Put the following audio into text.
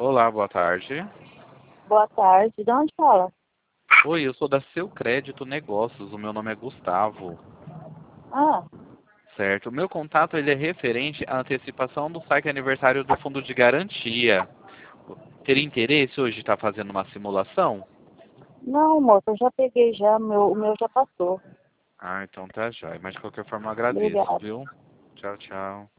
Olá, boa tarde. Boa tarde. De onde fala? Oi, eu sou da Seu Crédito Negócios. O meu nome é Gustavo. Ah, Certo. O meu contato ele é referente à antecipação do saque aniversário do fundo de garantia. Teria interesse hoje de estar fazendo uma simulação? não, moça, eu já peguei já, o meu já passou. Ah, então tá jóia. Mas de qualquer forma eu agradeço, Obrigada. viu? Tchau, tchau.